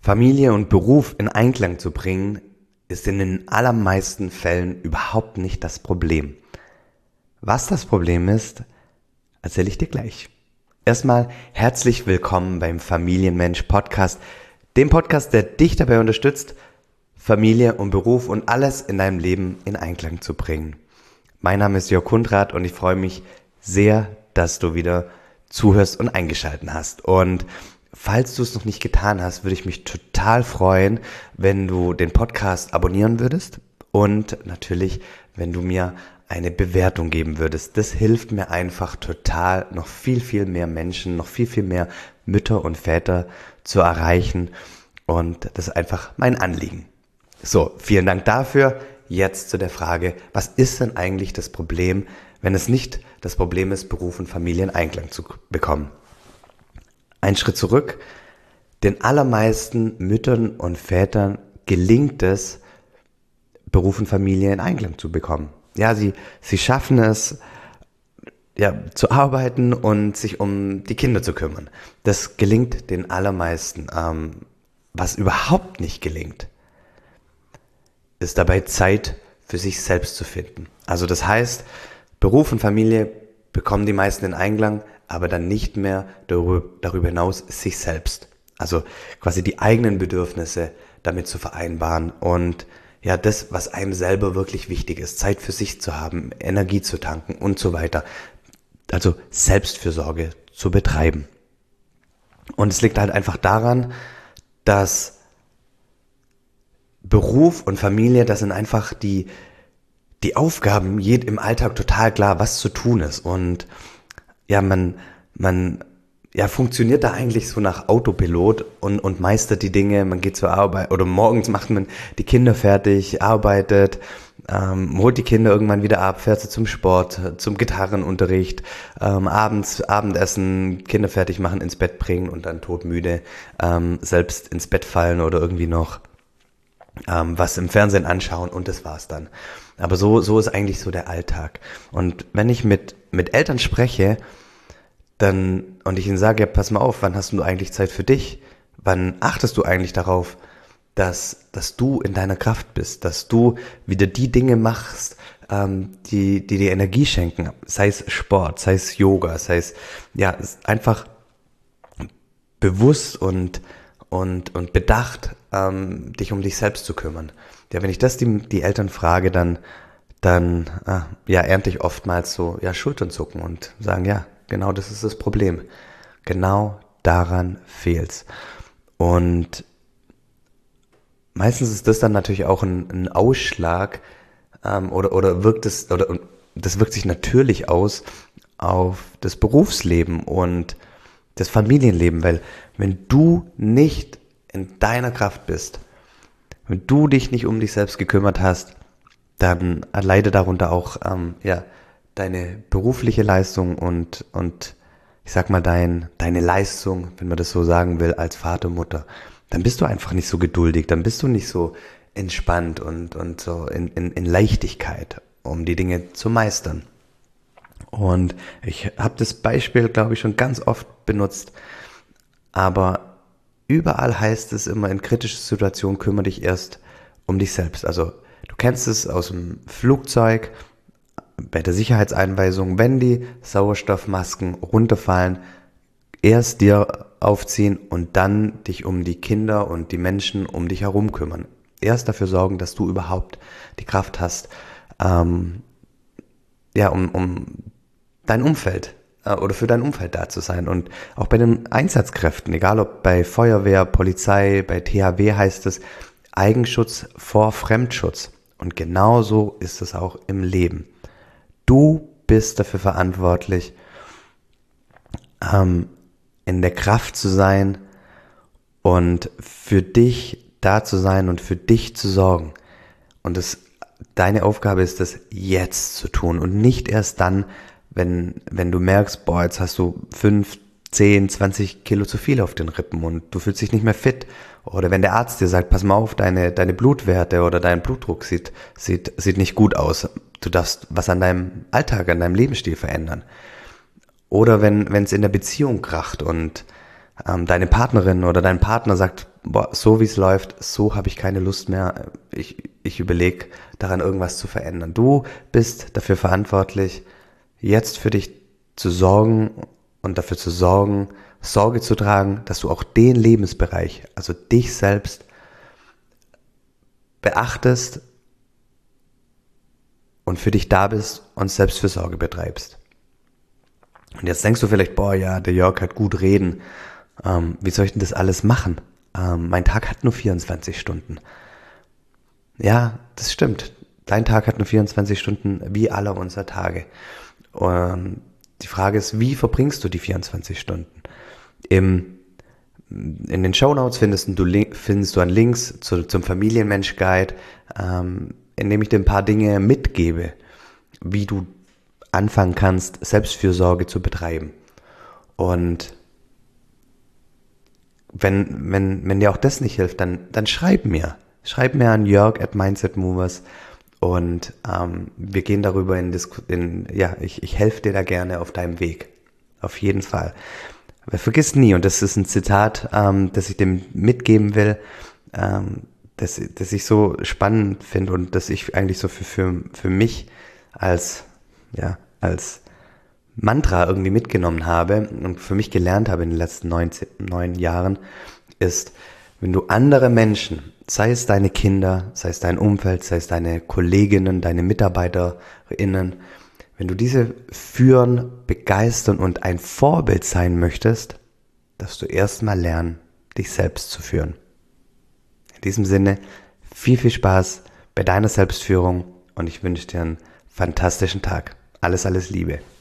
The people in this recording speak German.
Familie und Beruf in Einklang zu bringen, ist in den allermeisten Fällen überhaupt nicht das Problem. Was das Problem ist, erzähle ich dir gleich. Erstmal herzlich willkommen beim Familienmensch Podcast, dem Podcast, der dich dabei unterstützt, Familie und Beruf und alles in deinem Leben in Einklang zu bringen. Mein Name ist Jörg Kundrat und ich freue mich sehr, dass du wieder zuhörst und eingeschaltet hast. Und falls du es noch nicht getan hast, würde ich mich total freuen, wenn du den Podcast abonnieren würdest und natürlich, wenn du mir eine Bewertung geben würdest. Das hilft mir einfach total, noch viel mehr Menschen, noch viel mehr Mütter und Väter zu erreichen, und das ist einfach mein Anliegen. So, vielen Dank dafür. Jetzt zu der Frage, was ist denn eigentlich das Problem, wenn es nicht das Problem ist, Beruf und Familie in Einklang zu bekommen? Ein Schritt zurück. Den allermeisten Müttern und Vätern gelingt es, Beruf und Familie in Einklang zu bekommen. Ja, sie schaffen es, zu arbeiten und sich um die Kinder zu kümmern. Das gelingt den allermeisten. Was überhaupt nicht gelingt, ist dabei Zeit für sich selbst zu finden. Also das heißt, Beruf und Familie bekommen die meisten in Einklang, aber dann nicht mehr darüber hinaus sich selbst. Also quasi die eigenen Bedürfnisse damit zu vereinbaren und ja, das, was einem selber wirklich wichtig ist, Zeit für sich zu haben, Energie zu tanken und so weiter. Also Selbstfürsorge zu betreiben. Und es liegt halt einfach daran, dass Beruf und Familie, das sind einfach die Aufgaben im Alltag total klar, was zu tun ist. Und ja, man funktioniert da eigentlich so nach Autopilot und meistert die Dinge. Man geht zur Arbeit oder morgens macht man die Kinder fertig, arbeitet, holt die Kinder irgendwann wieder ab, fährt sie zum Sport, zum Gitarrenunterricht, abends Abendessen, Kinder fertig machen, ins Bett bringen und dann todmüde selbst ins Bett fallen oder irgendwie noch was im Fernsehen anschauen, und das war's dann. Aber so ist eigentlich so der Alltag. Und wenn ich mit Eltern spreche, und ich ihnen sage, ja, pass mal auf, wann hast du eigentlich Zeit für dich? Wann achtest du eigentlich darauf, dass du in deiner Kraft bist, dass du wieder die Dinge machst, die dir Energie schenken, sei es Sport, sei es Yoga, sei es einfach bewusst und bedacht, dich um dich selbst zu kümmern. Ja, wenn ich das die Eltern frage, dann ernte ich oftmals so Schulternzucken und sagen, ja, genau das ist das Problem. Genau daran fehlt's. Und meistens ist das dann natürlich auch ein Ausschlag, oder das wirkt sich natürlich aus auf das Berufsleben und das Familienleben, weil wenn du nicht in deiner Kraft bist, wenn du dich nicht um dich selbst gekümmert hast, dann leidet darunter auch deine berufliche Leistung und ich sag mal deine Leistung, wenn man das so sagen will, als Vater, Mutter. Dann bist du einfach nicht so geduldig, dann bist du nicht so entspannt und so in Leichtigkeit, um die Dinge zu meistern. Und ich habe das Beispiel, glaube ich, schon ganz oft benutzt, aber überall heißt es immer, in kritischen Situationen kümmere dich erst um dich selbst. Also du kennst es aus dem Flugzeug, bei der Sicherheitseinweisung, wenn die Sauerstoffmasken runterfallen, erst dir aufziehen und dann dich um die Kinder und die Menschen um dich herum kümmern. Erst dafür sorgen, dass du überhaupt die Kraft hast, um dein Umfeld oder für dein Umfeld da zu sein. Und auch bei den Einsatzkräften, egal ob bei Feuerwehr, Polizei, bei THW, heißt es Eigenschutz vor Fremdschutz. Und genauso ist es auch im Leben. Du bist dafür verantwortlich, in der Kraft zu sein und für dich da zu sein und für dich zu sorgen. Und deine Aufgabe ist es, jetzt zu tun und nicht erst dann, wenn du merkst, jetzt hast du 5, 10, 20 Kilo zu viel auf den Rippen und du fühlst dich nicht mehr fit. Oder wenn der Arzt dir sagt, pass mal auf, deine Blutwerte oder dein Blutdruck sieht nicht gut aus. Du darfst was an deinem Alltag, an deinem Lebensstil verändern. Oder wenn es in der Beziehung kracht und deine Partnerin oder dein Partner sagt, boah, so wie es läuft, so habe ich keine Lust mehr. Ich überlege daran, irgendwas zu verändern. Du bist dafür verantwortlich, jetzt für dich zu sorgen und dafür zu sorgen, Sorge zu tragen, dass du auch den Lebensbereich, also dich selbst, beachtest und für dich da bist und Selbstfürsorge betreibst. Und jetzt denkst du vielleicht, boah, ja, der Jörg hat gut reden. Wie soll ich denn das alles machen? Mein Tag hat nur 24 Stunden. Ja, das stimmt. Dein Tag hat nur 24 Stunden, wie alle unsere Tage. Und die Frage ist, wie verbringst du die 24 Stunden? In den Shownotes findest du an Links zum Familienmensch-Guide, in dem ich dir ein paar Dinge mitgebe, wie du anfangen kannst, Selbstfürsorge zu betreiben. Und wenn dir auch das nicht hilft, dann schreib mir. Schreib mir an Jörg@mindsetmovers und wir gehen darüber ich helfe dir da gerne auf deinem Weg. Auf jeden Fall. Aber vergiss nie, und das ist ein Zitat, das ich dem mitgeben will, das ich so spannend finde und das ich eigentlich so für mich als Mantra irgendwie mitgenommen habe und für mich gelernt habe in den letzten 9 Jahren, ist, wenn du andere Menschen, sei es deine Kinder, sei es dein Umfeld, sei es deine Kolleginnen, deine MitarbeiterInnen, wenn du diese führen, begeistern und ein Vorbild sein möchtest, darfst du erstmal lernen, dich selbst zu führen. In diesem Sinne, viel, viel Spaß bei deiner Selbstführung und ich wünsche dir einen fantastischen Tag. Alles, alles Liebe.